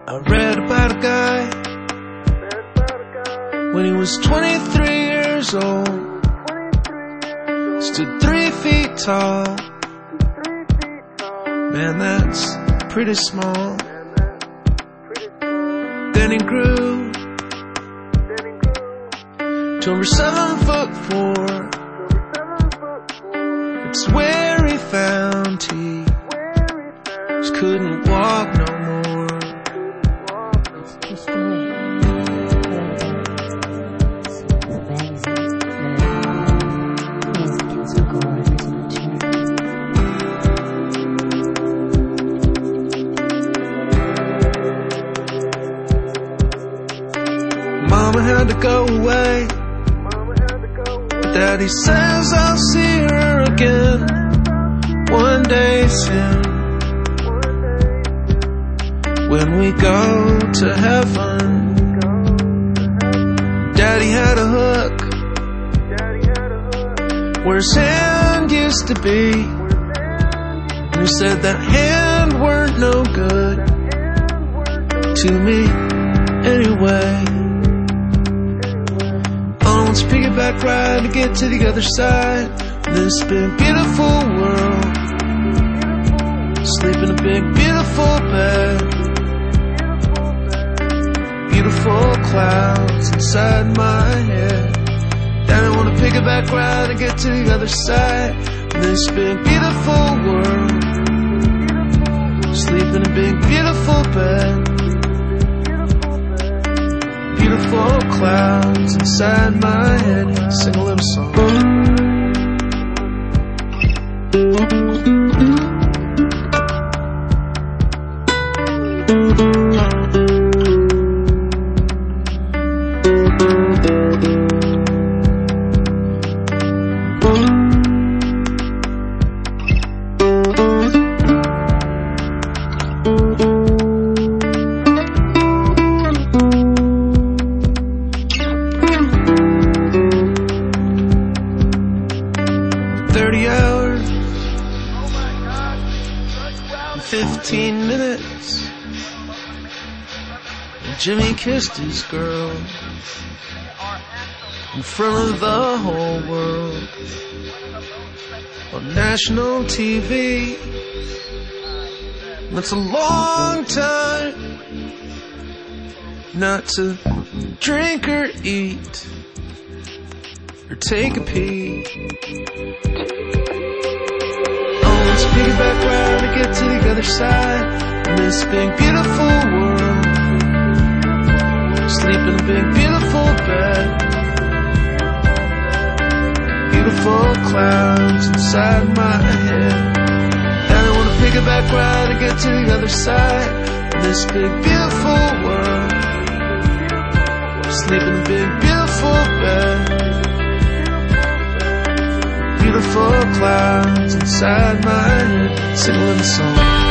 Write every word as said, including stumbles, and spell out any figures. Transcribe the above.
I read about a guy when he was twenty-three years old, stood three feet tall. Man, that's pretty small. Then he grew to over seven foot four. It's where he found he just couldn't walk no more. It's just the way the bangs music can circle on original tune. Mama had to go away, but Daddy says I'll see her again one day soon, when we go to heaven. Daddy had a hook where his hand used to be, and he said that hand weren't no good to me anyway. On its piggyback ride to get to the other side of this big beautiful world, sleep in a big beautiful bed, beautiful clouds inside my head. Then I want a piggyback ride to get to the other side of this big beautiful world, sleep in a big beautiful bed, beautiful clouds inside my head. Sing a little song. Thirty hours and fifteen minutes, and Jimmy kissed his girl in front of the whole world on national T V. That's a long time not to drink or eat or take a pee. Oh, it's a piggyback ride to get to the other side of this big beautiful world, sleep in a big beautiful bed, beautiful clouds inside my head. Then I want a piggyback ride to get to the other side of this big beautiful world, sleep in a big beautiful bed, beautiful clouds inside my head. Sing a little song.